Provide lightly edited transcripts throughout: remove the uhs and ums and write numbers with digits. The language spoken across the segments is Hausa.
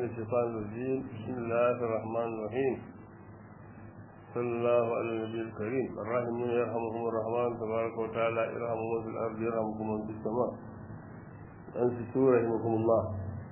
الشيطان الرجيم بسم الله الرحمن الرحيم صلى الله على النبي الكريم الراحمون يرحمهم الرحمن تبارك وتعالى ارحموا من في الأرض يرحمكم من في السماء أنصتوا رحمكم الله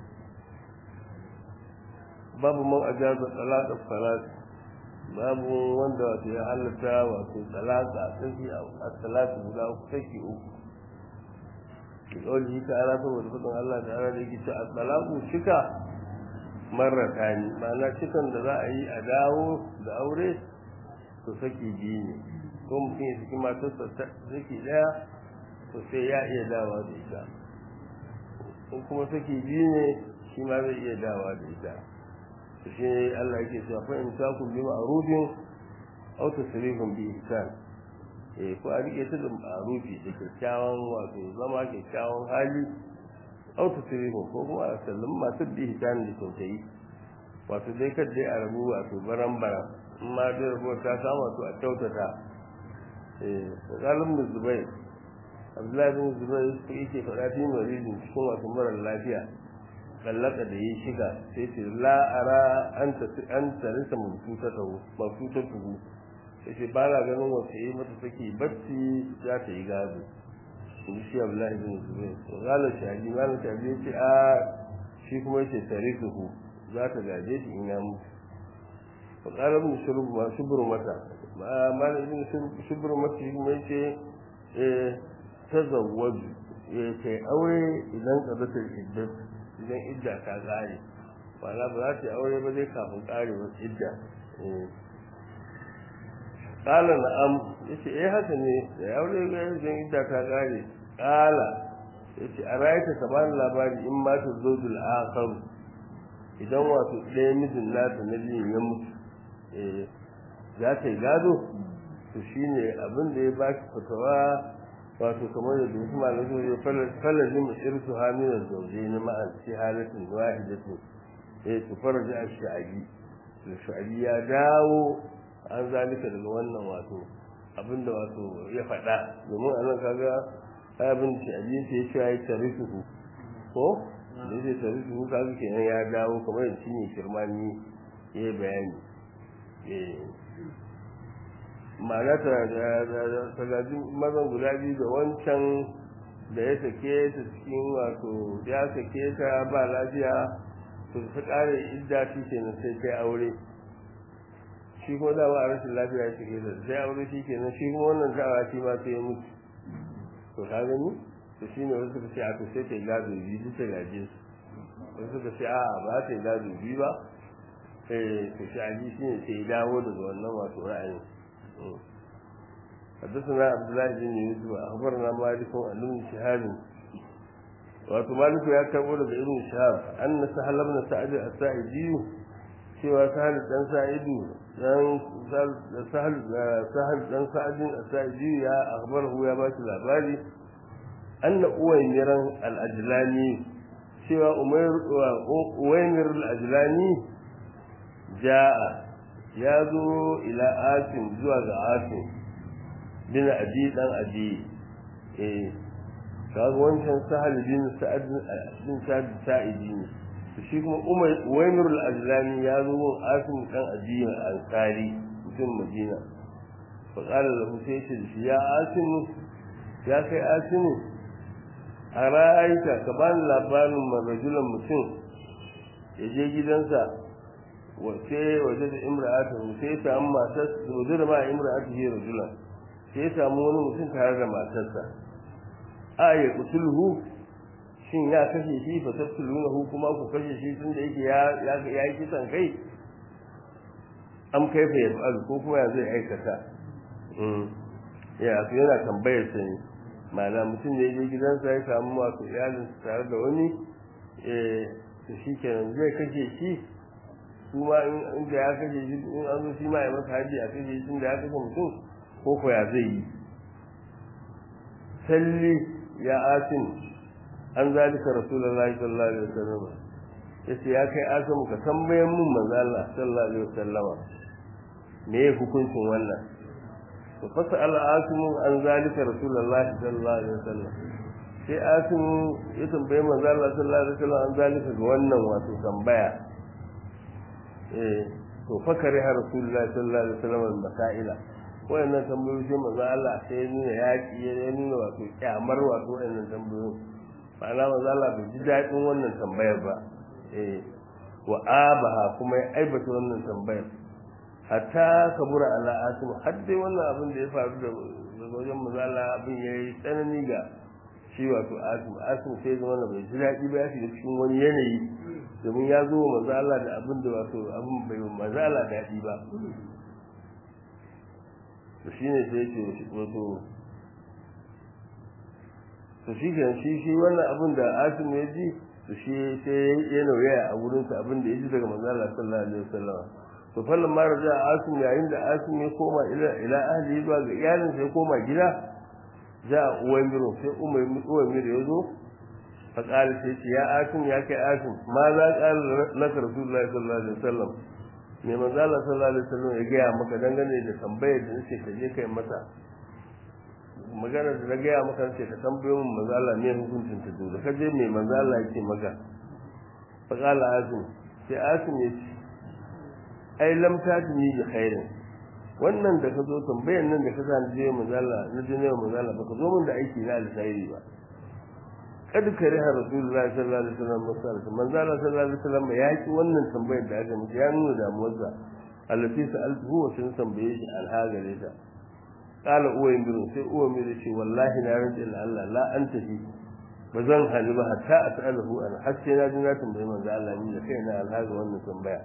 باب من أجاز صلاة الصلاة باب wanda ya halatta wato salata sai as-salatu guda take uku kawai ta ala saboda fadin Allah da ala da yake ce as-salatu shika marratani ma'ana cikan da za a yi a dawo da aure to saki biyu ne ko mutum ya saki matarsa saki daya to sai ya iya dawa da ita in kuma saki biyu ne shi ma zai iya dawa da ita to shi Allah yake cewa fa in ta kun bi ma'rufin aw tasrifun bi ihsan ko a rike ta da ma'rufi da kyakkyawan wato zama kyakkyawan hali aw tasrifun ko kuma a sallama masu bi ihsan da tausayi wato dai kad dai a rabu wato baran-baran in ma dai rabu ta samu wato a kyautata galibin Zubair Abdullahi bin Zubair yake faɗa fi maridin cikin wato mara lafiya kallaka da yi shiga sai ce la ara anta risa mabutatuhu sai ba la ganin wasu yi mata take bacci za ta yi gado in shi Abdullahi bin Zubair to galo shaji malam shaji ce a shi kuma yace tarisuhu za ta gaje shi in ya mutu to qalabun shurub ma shubru mata malam ibn shubru mata shi kuma yace tazawwaju yace aure idan qadatul iddat idan idda ta kare wala ba za ta aure ba zai kafin karewar idda kala na'am yace haka ne da aure ga idan idda ta kare kala yace a rayata saban labari in ma ta zojul akhar idan wato ɗaya mijin nata na biyu ya mutu za ta yi gado to shine abin da ya baki fatawa wato kamar da duk malamin ya falazin irsu hamilan zauje na ma'an ci halatin wahidatin to faraja ash-sha'bi sha'bi ya dawo an zalika daga wannan wato abinda wato ya faɗa domin anan kaga abin sha'bi sai ya ce ya tarihu ko da ya tarihu kaga kenan ya dawo kamar da shine kirmani ya bayani ma'ana ta gaji mazan guda biyu da wancan da ya sake ta cikin wato ya sake ta ba lafiya to ta kare idda shi kenan sai kai aure shi kuma da ba rashin lafiya ya sake ta sai aure shi kenan shi kuma wannan dawa shi ma sai ya mutu to ka gani to shine wasu suka ce a to sai ta gado biyu ta gaje su wasu suka ce a ba ta gado biyu ba to shi aji shine sai dawo daga wannan wato ra'ayin حدثنا عبد الله بن يوسف أخبرنا مالك عن ابن شهاب wato maliku ya karbo daga ibn shahab anna sahal ibn sa'id as-sa'idi cewa sahal dan sa'idu dan sahal dan sa'id as-sa'idi ya akhbarahu ya bashi labari anna uwaymiran al-ajlani cewa uwaymir al-ajlani jaa ya zo ila asim zuwa ga asim bin abi dan abi kaga wancan sahal bin sa'ad bin sa'idi ne shi kuma uwaymir al-ajlani ya zo gun asim dan abi al-ansari mutum madina fa qala lahu sai shi ya asim ya kai asim ara'aita ka ban labarin rajulan mutum yaje gidansa wace waje da imra'atu sai ta amma ta waje da ma imra'atu hi rajula sai ta mu wani mutum tare da matarsa ayi kutulhu shin ya kashe shi fa tatlunahu kuma ku kashe shi tun da yake ya yi kisan kai am kaifa yaf'al ko kuma ya zai aikata ya to yana tambayar sa ne ma'ana mutum ne je gidansa ya samu wasu iyalin tare da wani to shikenan zai kashe shi kuma in da ya kashe shi in an zo shi ma ya masa haji a kashe shi da ya kashe mutum ko ko ya zai yi salli ya asin an zalika rasulullahi sallallahu alaihi wasallam yace ya kai asin ka tambayan mun manzo Allah sallallahu alaihi wasallama me ya hukuncin wannan to fa sa'al asim an zalika rasulullahi sallallahu alaihi wasallam sai asim ya tambaye manzo Allah sallallahu alaihi wasallam an zalika ga wannan wato tambaya to fakari har rasulullahi sallallahu alaihi wasallam masaila wayannan tambayoyi sai manzo Allah sai ya nuna yaki ya nuna wato kyamar wato wayannan tambayoyi ma'ana manzo Allah bai ji daɗin wannan tambayar ba wa abaha kuma ya aibata wannan tambayar hatta kabura ala asim har dai wannan abin da ya faru da wajen manzo Allah abin yayi tsanani ga shi wato asim sai zama bai ji daɗi ba ya shiga cikin wani yanayi domin ya zo manzo Allah da abin da wato abin bai manzo Allah daɗi ba to shine sai yake wato to shi ke shi wannan abin da asim ya ji to shi sai ya nauya a wurin sa abin da ya ji daga manzo Allah sallallahu alaihi wasallam to fallan ma raja asim yayin da asim ya koma ila ahli zuwa ga iyalin sai ya koma gida ja uwaymiru sai uwaymiru ya zo fa qala sai ya asim ya kai asim ma za qala laka rasulullahi sallallahu alaihi wasallam me manzo Allah sallallahu alaihi wasallam ya ga maka dangane da tambayar da nake ka je kai masa magana da na ga maka sai ka tambayo mun manzo Allah ne hukuncin ta dole ka je me manzo Allah yake maka fa qala asim sai asim ya ce ai lam tadni bi khairin wannan da ka zo tambayar nan da ka sa ni je manzo Allah na je ne manzo Allah baka zo mun da aiki na alkhairi ba kad kariha rasulullahi sallallahu alaihi wasallam manzo Allah sallallahu alaihi wasallam ya ki wannan tambayar da aka miki ya nuna damuwarsa allati sa'altuhu wa sun tambaye shi alhagare ta qala uwaymiru sai uwaymiru ce wallahi na rantsa Allah la anta fi bazan hali ba hatta as'aluhu an hatta na ji na tambaye manzo Allah ni da kaina alhaga wannan tambaya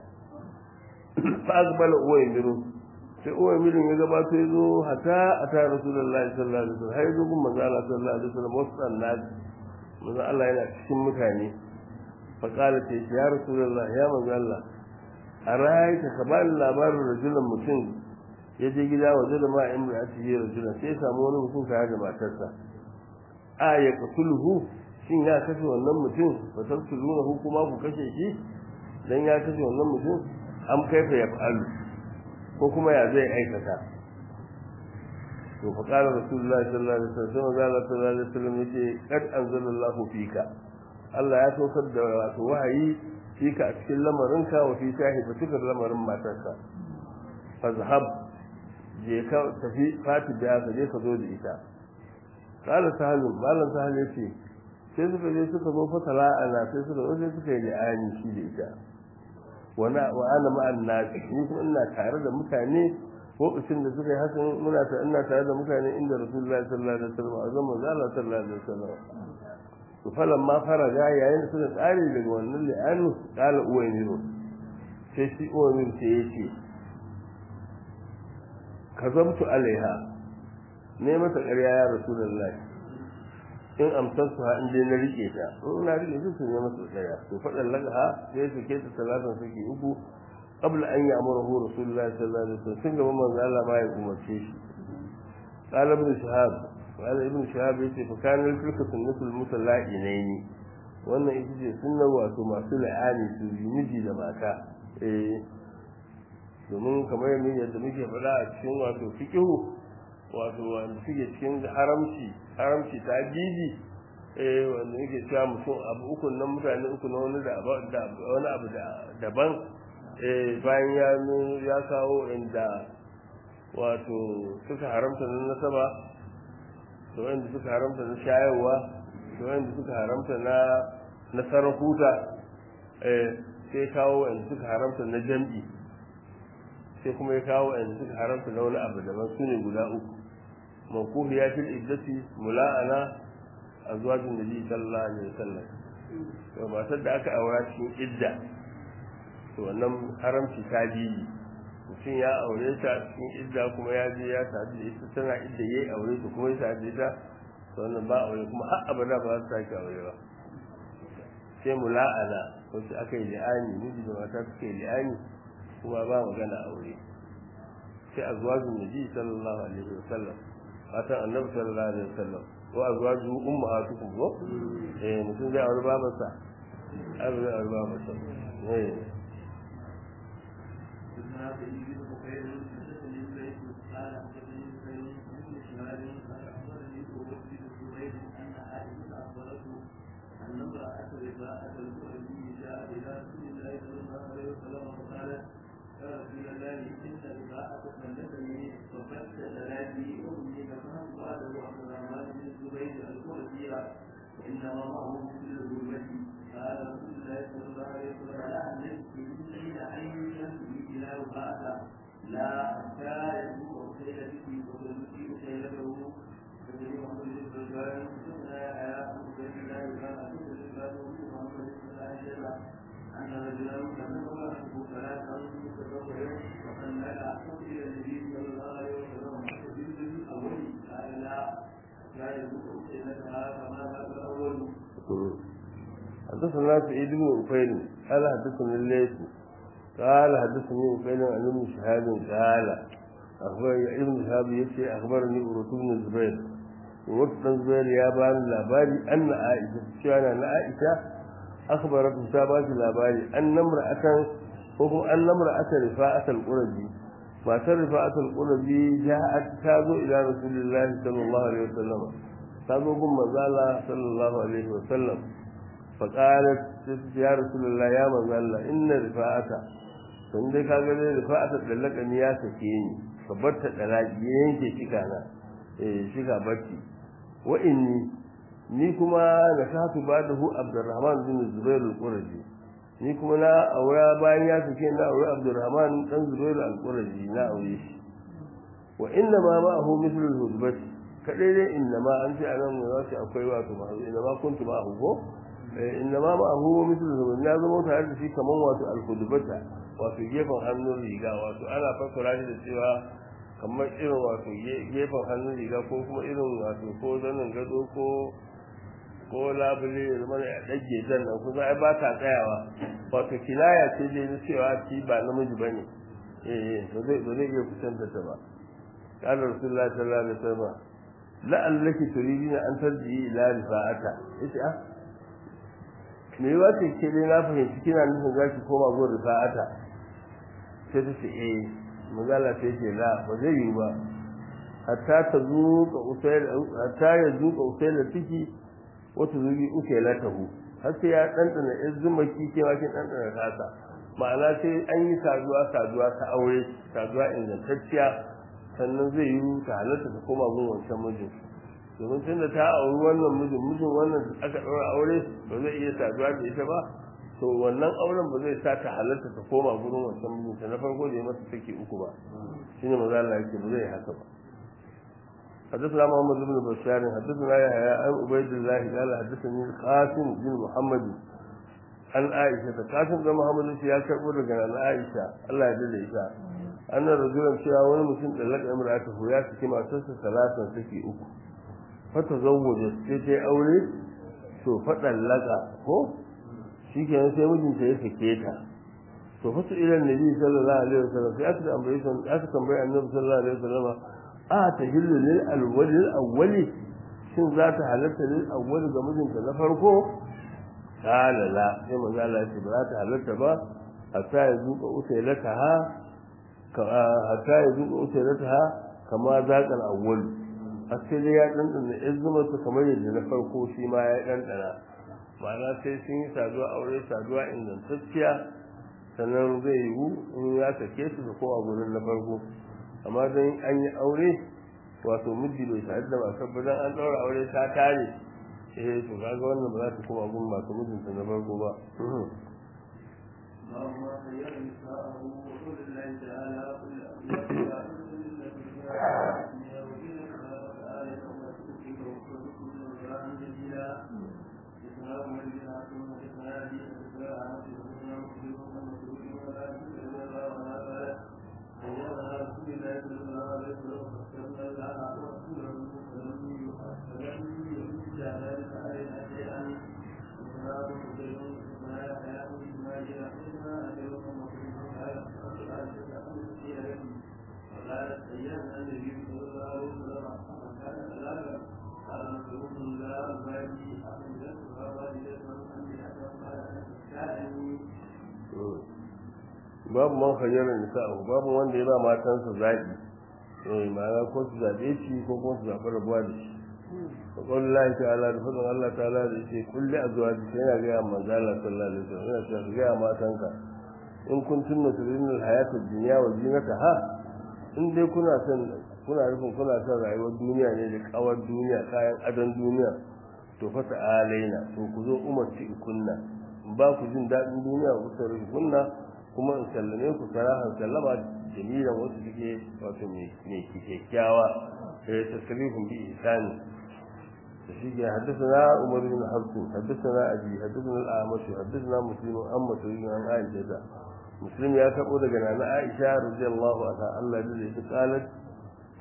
fa aqbala uwaymiru sai uwaymiru ya gabato ya zo hatta ata rasulullahi sallallahu alaihi wasallam har zo gun manzo Allah sallallahu alaihi wasallam wasan nabi manzo Allah yana cikin mutane fa qala ta ya rasulullah ya manzo Allah araita ka ba labarin rajulan mutum ya je gida waje da ma in ya ci rajulan sai samu wani mutum tare da matarsa a ya qatuluhu shin ya kashe wannan mutum fa taqtuluhu kuma ku kashe shi dan ya kashe wannan mutum am kaifa ya fa'alu ko kuma ya zai aikata to fa qala rasulullahi sallallahu alaihi wasallam sallallahu alaihi wasallam yace kad anzalallahu fika Allah ya saukar da wato wahayi fika a cikin lamarinka wa fi sahibatika lamarin matarka fazhab je ka tafi fati da ka je ka zo da ita qala sahalu malan sahal yace sai suka je suka zo fatala ana sai suka zo sai suka yi li'ani shi da ita wa ana ma'an nasi ni kuma ina tare da mutane lokacin da suka yi hakan ina tare da mutane inda rasulullahi sallallahu alaihi wasallam azan manzo Allah sallallahu alaihi wasallam to falan ma faraga yayin suka tsare daga wannan li'anu qala uwaymiru sai shi uwaymiru sai yace kazamtu alaiha ne mata ƙarya ya rasulullahi in amsansu ha in dai na rike ta in na rike su ne mata ƙarya to fadan lagaha sai su ke ta salatan suke uku qabla an ya'muru rasulullahi sallallahu alaihi wasallam sun gaba manzo Allah ma ya umarce shi qala ibn shahab qala ibn shahab yace fa kana tilka sunnatul musalla'inaini wannan ita ce sunnar wato masu la'ani su miji da mata domin kamar yadda muke faɗa a cikin wato fiqhu wato wanda suke cikin haramci ta bibi wanda yake cewa mutum abu uku nan mutane uku na wani abu daban bayan ya kawo inda wato suka haramta na nasaba da wanda suka haramta na shayarwa da wanda suka haramta na sarakuta sai kawo wanda suka haramta na jam'i sai kuma ya kawo wanda suka haramta na wani abu daban su ne guda uku mankuhi ya fil iddati mula'ana azwajin nabi sallallahu alaihi wasallam to matar da aka aura cikin idda to wannan haramci ta biyi mutum ya aure ta cikin idda kuma ya je ya sadu da ita tana idda yayi aure ta kuma ya sadu da ita to wannan ba aure kuma har abada ba za ta sake aure ba sai mula'ana wacce aka yi li'ani miji da mata suka yi li'ani kuma ba magana aure sai azwajin nabi sallallahu alaihi wasallam fatan annabi sallallahu alaihi wasallam wa azwaju ummahatukum ko mutum zai aure babarsa aure babarsa أن امرأة رفاعة الكويتي جاء إلى رسول الله صلى الله عليه وسلم وقالت حدثنا سعيد بن عقيل قال حدثني الليث قال حدثني عقيل عن ابن شهاب قال أخبر ابن شهاب يشي أخبرني أروت بن الزبير أروت بن الزبير يا بان لاباري أن عائشة شانا أن عائشة أخبرت مسابات لاباري أن امرأة وهو أن امرأة رفاعة القرظي ما رفاعة القرظي جاءت تازو إلى رسول الله صلى الله عليه وسلم تازو قم مزالة صلى الله عليه وسلم فقالت يا رسول الله يا مزالة إن رفاعة فإن كان رفاعة تلك أن ياسكيني فبرت تلاقي ينكي شكانا شكا برتي وإني ni kuma na shatu ba da hu Abdurrahman bin Zubair al-Qurazi ni kuma na aura bayan ya sake na aure Abdurrahman dan Zubair al-Qurazi na aure shi wa inna ma ma'ahu mithlu al-hudbat kadai dai inna ma an ce anan ne wasu akwai wato ba inna ma kuntu ma'ahu ko inna ma ma'ahu mithlu al-hudbat ya zama tare da shi kaman wato al-hudbata wato gefen hannun riga wato ana fassara shi da cewa kamar irin wato gefen hannun riga ko kuma irin wato ko zanin gado ko labule ya zama ya dage zan nan kuma ai ba ta tsayawa wato kinaya ce dai na cewa shi ba namiji bane ba zai iya kusanta ta ba qala rasulullahi sallallahu alaihi wasallam la'allaki turidina an tarji ila rifa'ata yace me wace ke dai na fahimci kina nufin zaki koma gurin rifa'ata sai ta ce magana sai ce la ba zai yi ba hatta ta zuka usail hatta ya zuka usail tiki wata zubi usailatahu har sai ya dandana izuma kike ma kin dandana kasa ma'ana sai an yi saduwa ta aure saduwa ingantacciya sannan zai yi ta halatta ta koma gun wancan mijin domin tunda ta auri wannan mijin wannan aka daura aure ba zai iya saduwa da ita ba to wannan auren ba zai sa ta halatta ta koma gurin wancan mijin ta na farko da ya masa take uku ba shine maza Allah yake ba zai haka ba حدثنا محمد بن بشار حدثنا يحيى عن عبيد الله قال حدثني القاسم بن محمد عن عائشة قاسم بن محمد يا كربو daga عائشة الله ya dade ita annar rajulan cewa wani mutum dallaka imra'atuhu ya saki matarsa salatan saki uku fata zawwaja sai ta aure to fadan laka ko shikenan sai mijinta ya sake ta to fasu ila annabi sallallahu alaihi wasallam sai aka tambaye annabi sallallahu alaihi wasallam ta hillu lil awwali shin za ta halatta lil awwali ga mijinta na farko kala la sai manzo Allah ya ba za ta halatta ba hatta ya zuka usailataha kama zaqal awwal asali ya dandana izuma ta kamar yadda na farko shi ma ya dandana ma'ana sai sun yi saduwa ingantacciya sannan zai yiwu in ya sake su da kowa gurin na farko amma dan an yi aure wato miji bai tare da masu dan an daura aure ta tare to kaga wannan ba za ta koma gun masu mijinta na farko ba babu man khayyaran nisa'u babu wanda ya ba matansa zaki ma'ana ko su zabe shi ko kuma su zabi rabuwa da shi wallahi ta'ala da fadin Allah ta'ala da yake kulli azwaji yana ga manzo Allah sallallahu alaihi wasallam yana cewa ga matanka in kuntunna turidun alhayata ad-dunya wa zinataha in dai kuna son rayuwar duniya ne da kawar duniya kayan adon duniya to fa ta'alaina to ku zo umarci kunna ba ku jin dadin duniya ku tsare kunna kuma in sallame ku sarahan sallama jamilan wasu suke wato mai kyakkyawa tasrifun bi ihsani شيء حدثنا عمر بن حفص حدثنا أبي حدثنا الأعمش حدثنا مسلم عن مسلم عن عائشة مسلم يا كبو daga nana Aisha radiyallahu anha Allah ya dace qalat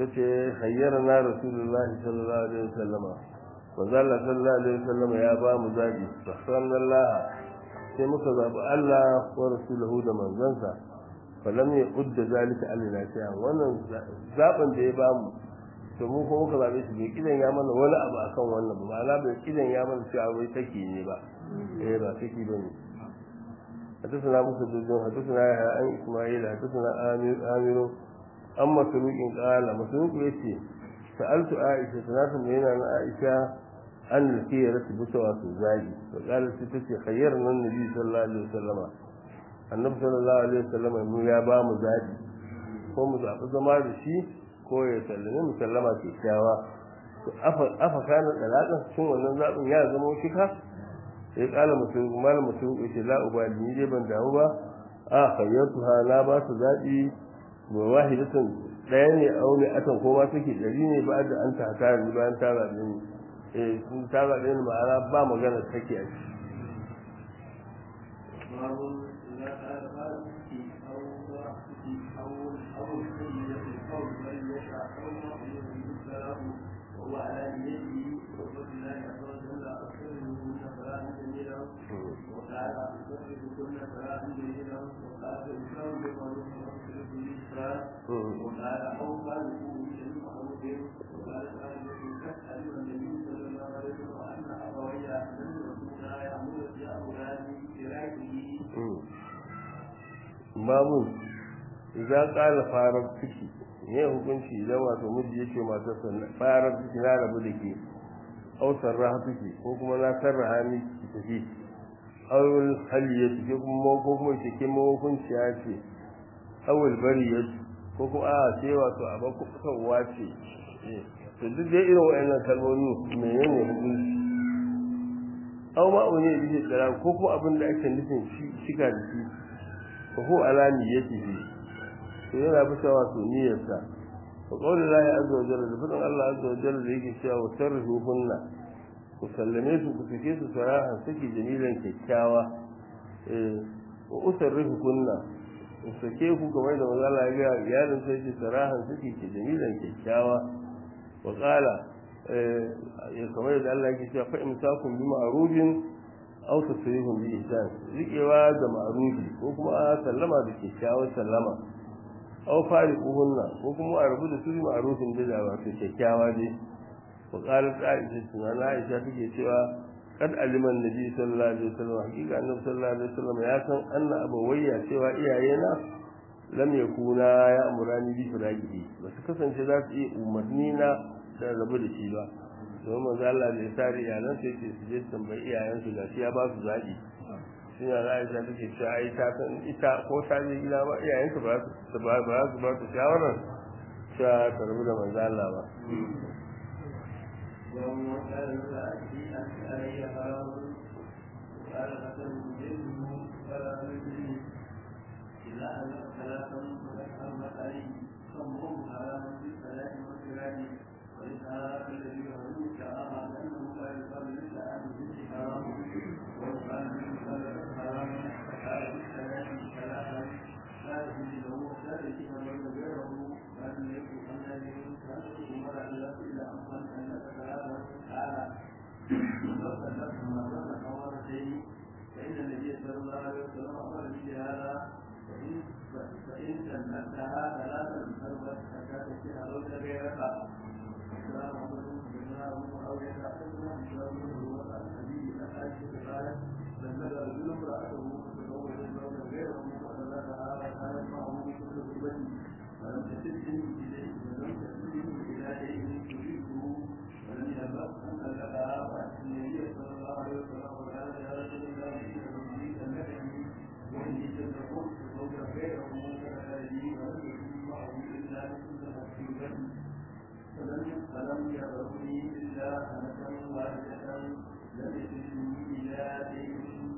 tace hayyarna rasulullahi sallallahu alaihi wasallama wazalla sallallahu alaihi wasallama ya ba mu zabi sallallahu sai muka zabi Allah wa rasuluhu da manzansa falam ya udda zalika alina sai wannan zaben da ya ba mu to mu ko muka zabe shi bai kidan ya mana wani abu akan wannan ba ma'ana bai kidan ya mana cewa wai take ne ba ba take bane حدثنا موسى بن حدثنا عن اسماعيل حدثنا عامر اما مسروق قال مسروق يتي سالت عائشه ثلاثه من عائشه عن الخيرة بتوى زاجي فقالت تتي خيرنا النبي صلى الله عليه وسلم النبي صلى الله عليه وسلم انه يا با mu zabi ko mu zabi zama da shi ko ya sallame mu sallama ke kyawa to afa kana dalaka shin wannan zabin ya zama shika sai kala mutum malam mutum yace la ubali ni dai ban dawo ba a khayyatuha la ba su zabi wa wahidatan daya ne aure atan ko ma take dari ne ba da an ta haka ni bayan ta zabe ni sun ta zabe ni ma'ana ba magana take a ciki babu za ƙara farar ciki ne hukunci idan wato miji yake matar sa farar ciki na rabu da ke ausar raha ciki ko kuma na sarraha ni ki tafi awul hali ya ce ko kuma ke hukunci ya ce awul bari ya ce ko kuma a ce wato a baku fitowa ce to duk dai irin wayannan kalmomi menene hukunci aw ma wani yake tsara ko kuma abin da ake nufin shiga da shi ko ko alani yake shi to yana bisa wato niyyarsa wa qawli la azza wa jalla da Allah azza wa jalla da yake cewa sarruhu hunna ku sallame su ku sake su sarahan saki jamilan kyakkyawa wa usarrihu kunna ku sake ku kamar da manzo Allah ya ga iyalin sai ki sarahan saki jamilan kyakkyawa wa qala kamar da Allah yake cewa fa imsakum bi ma'rufin aw tasrihum bi ihsan rikewa da ma'rufi ko kuma sallama da kyakkyawar sallama aw fariquhunna ko kuma a rubu da su ma'rufin da ba su kyakkyawa dai wa qalat Aisha take cewa kad aliman nabi sallallahu alaihi wasallam hakika annabi sallallahu alaihi wasallam ya san anna abawayya cewa iyayena lam yakuna ya amurani bi firaqihi ba su kasance za su yi umarni na da rabu da shi ba don manzo Allah da ya tare iyalan sai ce su je su tambayi iyayen su gashi ya ba su zaki shi ne Aisha take cewa ai ta san ita ko ta je gida ba iyayen su ba su ba su shawarar cewa ta rabu da manzo Allah ba يوم كان الذي أنت علي حرام وقال حسن منه فلا تجري إلا أن ثلاثا فذكرنا عليه صمهم حرام في الصلاة والقراءة وإنها الذي يهدوك أما أنه لا يقال إلا أن الجنس حرام ويقال من خلق حرام فقال في الصلاة ثلاثا لا تجري له لا تجري من غيره أن يكون الذي أمر إلا أمر أن تعالى فإن النبي صلى الله عليه وسلم أمر بهذا فإن سنتها ثلاثا فالوت حتى تشتهى لو غيرها السلام عليكم بنا أو يتعلمنا بشرمه وقال النبي عائشة قالت لما رجل امرأته فتزوج زوجا غيره فقال تعالى كانت معه بكل قربته ولم تسلم إليه ولم تسلم إلى شيء تريده ولم يبق أن لها وأن النبي صلى الله عليه وسلم وقال يا رسول الله إني سمعني وإني سمعت زوجا غيره فدخل لي ولم يكن معه إلا مثل حسيبا فلم يرني إلا سنة واحدة لم يسلمني إلى شيء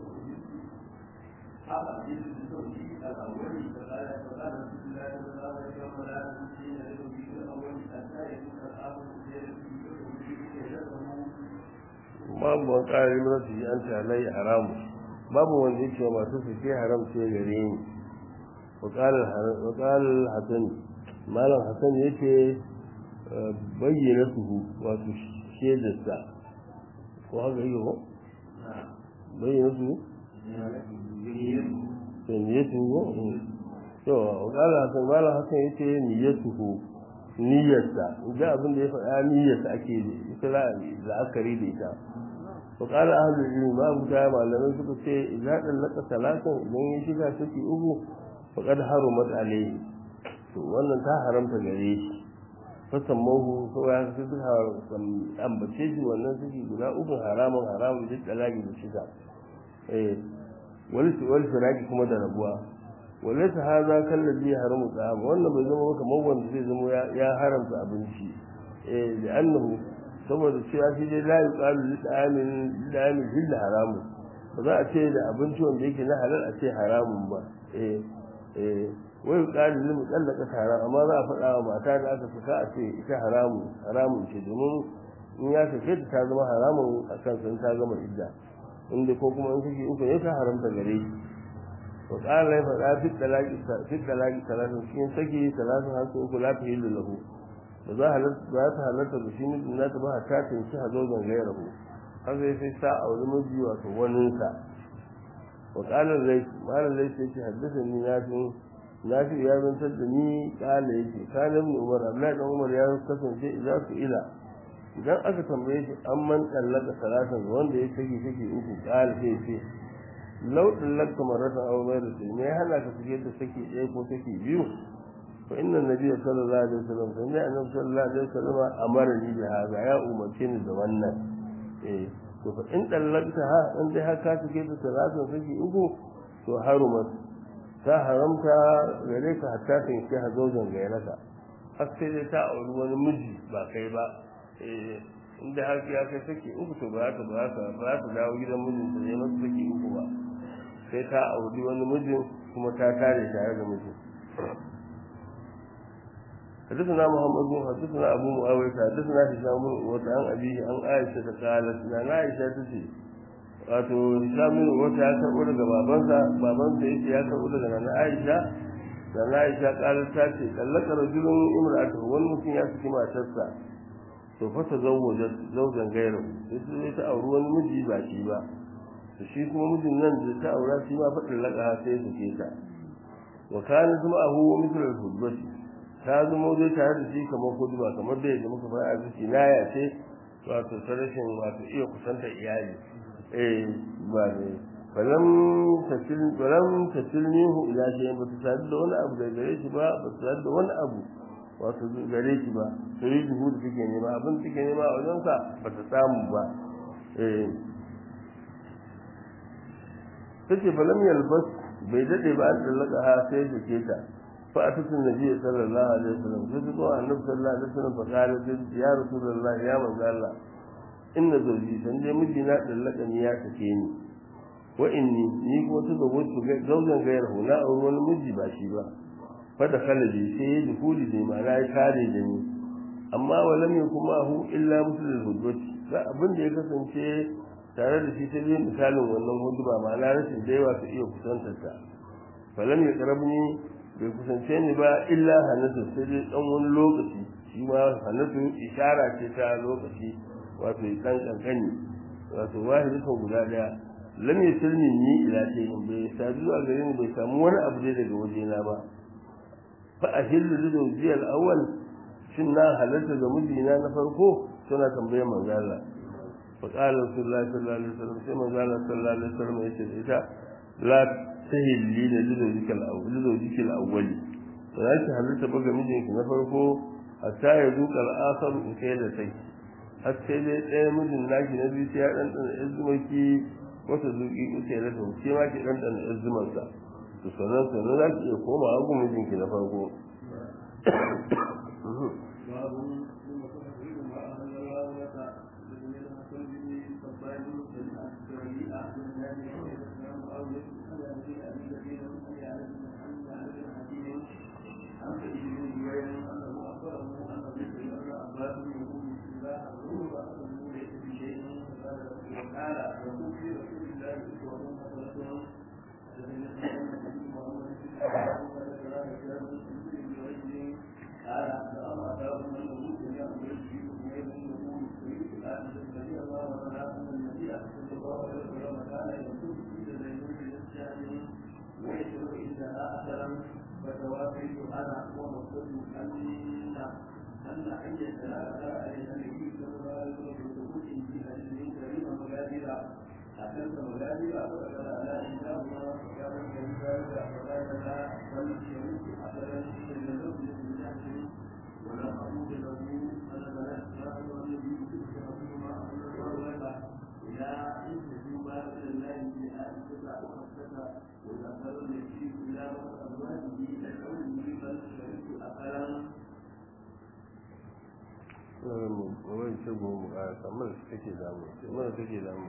حقا جلد زوجي الأول فقال رسول الله صلى الله عليه وسلم لا تمشين لزوجي الأول حتى يكون الآخر babu wani ƙarin rasu an ta lai haramu babu wanda yake masu suke haram ce gare ni وقال الحسن مالك حسن yake bayyana su wato shedarsa ko haka yi ko bayyana su niyyatuhu to kala hasan mala hasan yace niyyatuhu niyyarsa idan abin da ya faɗa niyyarsa ake ita la'akari da ita to kala ahlul ilmi ma buta malamai suka ce idan dallaka salatan idan ya shiga saki uku faqad harumat alayhi to wannan ta haramta gare shi fasammahu ko ya su ambace shi wannan saki guda uku haramun duk dalagi da shiga wal firaki kuma da rabuwa walaysa hadha kallazi haramu ta'am wannan bai zama kamar wanda zai zama ya haramta abinci da annahu saboda cewa shi dai la yuqalu lid'amin illa haramu ba za a ce da abinci wanda yake na halal a ce haramun ba wai yuqalu lil mutallaqat haram amma za a faɗa wa mata da aka saka a ce ita haramun ce domin in ya sake ta zama haramun akan san ta gama idda inda ko kuma in kake uku ne ta haramta gare shi wa qala la fa fi talaqi salatu cikin saki salatu hasu uku la ta hillu lahu da za ta halarta da shi ne na ta ba ta tinci hazo gangayar hu har sai ta aure miji wato wannan sa wa qala lai sai haddathani nafi ya zantar da ni kala yake kana ibn umar abdullahi dan umar ya kasance idan su ila idan aka tambaye shi an man tsallaka salatan wanda ya saki uku kala sai ce law tsallaka maratan aw ghayra sai me hana ka sake da saki ɗaya ko saki biyu fa inna nabiyya sallallahu alaihi wasallam sai annabi sallallahu alaihi wasallam amara ni da haka ya umarce ni da wannan to fa in tsallaka ha in dai haka sake da salatan saki uku to harumat ta haramta gare ka hatta ta yi hazojin gairaka har sai dai ta auri wani miji ba kai ba inda har ya kai saki uku to ba ta dawo gidan mijin ta ne masu saki uku ba sai ta auri wani mijin kuma ta tare tare da mijin حدثنا محمد بن حدثنا ابو معاويه حدثنا هشام بن عن ابيه عن عائشه قالت ان عائشه تسي wato islamin wata ya karɓo daga babansa yake ya karɓo daga nana aisha nana aisha ƙarar ta ce kallaka rajulun imra'atu wani mutum ya saki matarsa to fa ta zaujan gairu sai ta auri wani miji ba shi ba to shi kuma mijin nan da ta aura shi ma faɗin laka sai su ke ta wa kana kuma ahu wa mithlu al-hudbati ta zama zai tare da shi kamar hudba kamar da yadda muka fara a ciki na ya ce wato ta rashin wato iya kusanta iyali ba ne balam tasilmihu ila shay'in ba ta sadu da wani abu da gare shi ba ta sadu da wani abu wato gare shi ba sai duhu da take nema abin take nema a wajen sa ba ta samu ba take balam yalbas bai dade ba an dallaka ha sai da ke ta fa atatu nabi sallallahu alaihi wasallam sai ko annabi sallallahu alaihi wasallam fa kare ya rasulullah ya manzo Allah inna zawji san dai mijina dallaka ni ya sake ni wa inni ni ko ta ga wasu zaujan gayar hula a wani miji ba shi ba fa da kalaji sai ya dukuli da ma na kare da ni amma walam yakuma hu illa mutul hudwati ga abin da ya kasance tare da shi sai misalin wannan hudba ma na rashin da yawa su iya kusantar ta falam ya karabni bai kusance ni ba illa hanatu sai dai dan wani lokaci shi ma hanatu ishara ce ta lokaci wato dan kankani wato wahidatan guda daya lam yasilni ni ila shay'in bai sadu a gare ni bai samu wani abu dai daga wajena ba fa ahillu lidawji al-awwal shin na halarta ga mijina na farko suna tambayar manzo Allah fa qala rasulullahi sallallahu alaihi wasallam sai manzo Allah sallallahu alaihi wasallam yace ita la tahilli lidawji al-awwal sai ki halarta ga mijinki na farko hatta ya duka al-akhar in kai da sai har sai dai ɗaya mijin naki na biyu ya dan izumaki wata zuki uke da to ke ma ki dan izumar sa to sanan za ki iya koma hagu mijinki na farko ومقصود أن أن يتلاقى عليها النبي صلى الله عليه وسلم بثبوت في حديث كريم مجادلة أكلت مجادلة فقال على إنسانها فقال من ذلك فقال لا بل الشريك أبدا إلا النبي من جهل ولا أقول له أنا لا أسمع والنبي يكتب ما أقول الله له إلى أن تجوب إلى الله بأن تدع وحدك وتأثر النبي إلى أزواجه لكونه بل الشريك أقلا wani ce mu ƙarasa mara su kake damu mara kake damu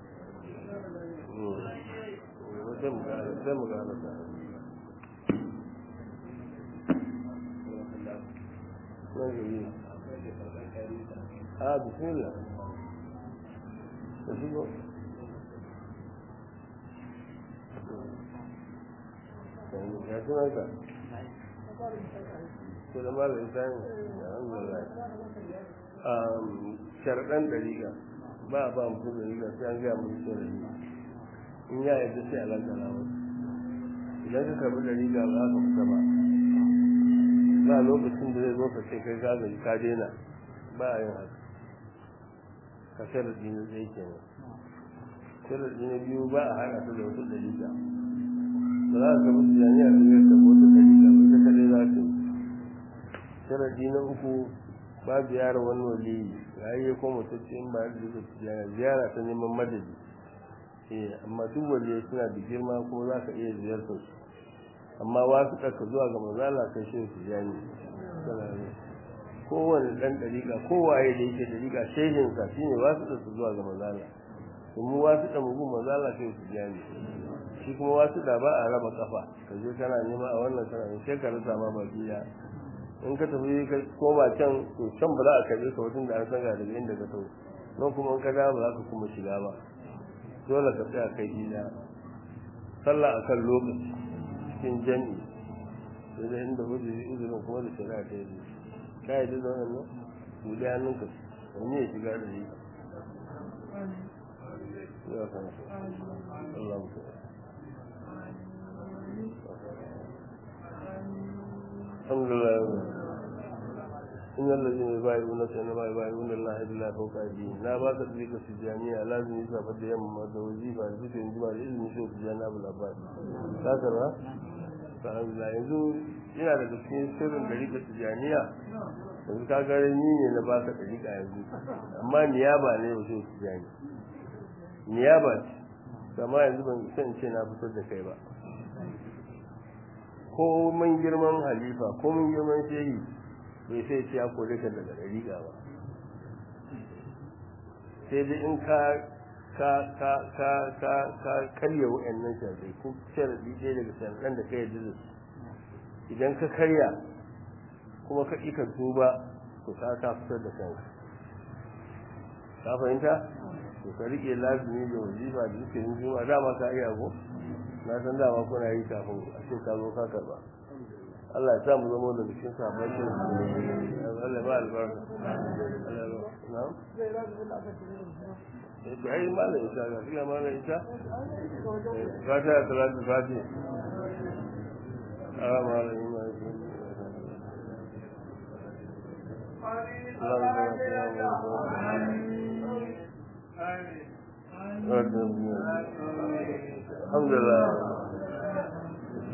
sai mu ƙarasa a bismillah da shigo ya suna ka ko da mara isani alhamdulillah sharaɗan ɗariƙa ba a ba mutum ɗariƙa sai an gaya mutum ɗariƙa in ya yadda sai a lantana wasu idan ka karɓi ɗariƙa ba ka fita ba lokacin da zai zo ka ce kai gagari ka daina ba a yin haka ka sharaɗi na ɗaya kenan sharaɗi na biyu ba a haɗa su da wasu ɗariƙa ba za ka karɓi tijaniya ka zai karɓi wasu ɗariƙa ba ita kaɗai za ka yi sharaɗi na uku ba ziyara wani waliyi ya ko mutacce in ba da zuwa ziyara ta neman madadi amma duk waliyai suna da girma kuma za ka iya ziyartar su amma wasu ɗaka zuwa ga manzala kai shi su jani kowane ɗan ɗariƙa kowaye da yake ɗariƙa shehinsa shi ne wasu ɗaka zuwa ga manzala kuma wasu ɗan mugun manzala kai su jani shi kuma wasu da ba a raba kafa ka je kana nema a wannan sana sai ka rasa ma baki ya in ka tafi ka koma can to can ba za a karbe ka wajen da an san ga daga inda ka tafi don kuma in ka dawo ba za ka kuma shiga ba dole ka tsaya kai gida sallah akan lokaci cikin jami'i sai da inda uzurin kuma da shari'a ta yi ka yi da wannan to da hannunka wani ya shiga da yi ya kan Allah mu الحمد لله إن الذين يبايعونك إنما يبايعون الله بالله فوق أيديهم لا باس بك في الجامعة لازم يسافر يوم وظيفة ذكر جماعة الإذن يشوف الجنة أبو العباس لا ترى فالحمد لله ينزل ina daga cikin sirrin dariƙar tijaniya yanzu ka gare ni ne na baka dariƙa yanzu amma niyaba ne wajen tijani niyaba ce amma yanzu ban san ce na fitar da kai ba ko mun girman halifa ko mun girman shehi bai sai ce ya kore ka daga dariƙa ba sai dai in ka karya wa'annan sharadai ko sharadi ɗaya daga sharadan da ka yarda da su idan ka karya kuma ka ƙi ka tuba to ka fitar da kanka ka fahimta to ka riƙe lazimi da wazifa da zikirin juma'a dama ka iya ko na san dama kuna yi kafin a ce ka zo ka karba Allah ya sa mu zama da cikin sabon shi Allah ba albarka na'am to ai mallan isa ga fiya mallan isa fata salatu fati mallan ima Alhamdulillah